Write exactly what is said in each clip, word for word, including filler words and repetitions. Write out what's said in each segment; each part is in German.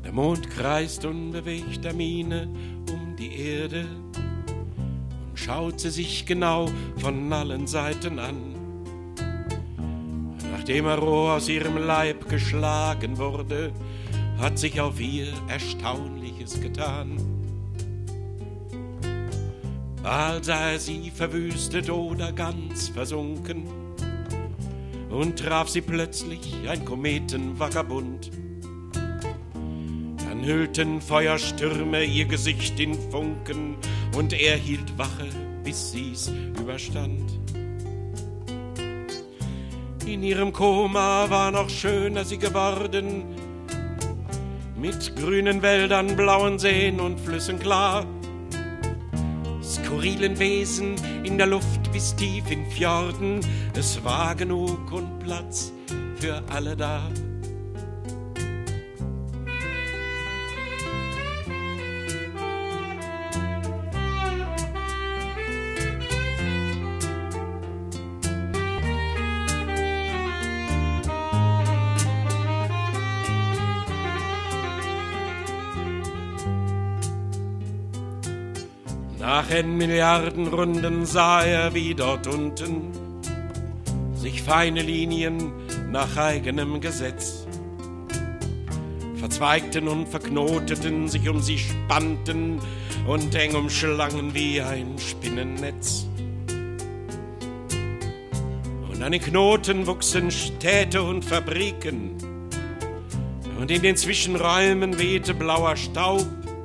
Der Mond kreist unbewegter Miene um die Erde und schaut sie sich genau von allen Seiten an. Nachdem er roh aus ihrem Leib geschlagen wurde, hat sich auf ihr Erstaunliches getan. Bald sah er sie verwüstet oder ganz versunken und traf sie plötzlich ein Kometenvagabund. Dann hüllten Feuerstürme ihr Gesicht in Funken und er hielt Wache, bis sie's überstand. In ihrem Koma war noch schöner sie geworden, mit grünen Wäldern, blauen Seen und Flüssen klar, skurrilen Wesen in der Luft bis tief in Fjorden, es war genug und Platz für alle da. Nach n Milliarden Runden sah er, wie dort unten sich feine Linien nach eigenem Gesetz verzweigten und verknoteten, sich um sie spannten und eng umschlangen wie ein Spinnennetz. Und an den Knoten wuchsen Städte und Fabriken und in den Zwischenräumen wehte blauer Staub.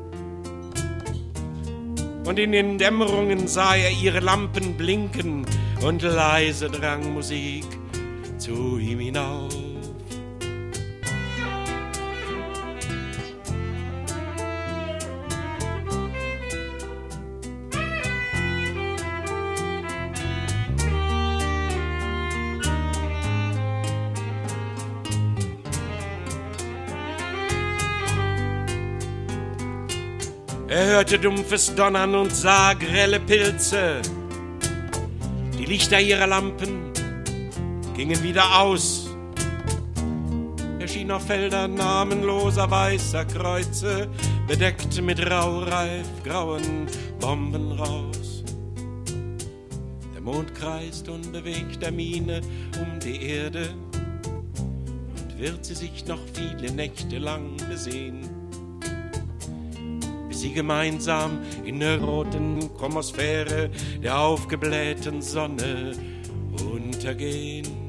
Und in den Dämmerungen sah er ihre Lampen blinken und leise drang Musik zu ihm hinauf. Er hörte dumpfes Donnern und sah grelle Pilze. Die Lichter ihrer Lampen gingen wieder aus. Er schien auf Feldern namenloser weißer Kreuze, bedeckt mit raureif grauen Bomben raus. Der Mond kreist unbewegter Miene um die Erde und wird sie sich noch viele Nächte lang besehen, sie gemeinsam in der roten Chromosphäre der aufgeblähten Sonne untergehen.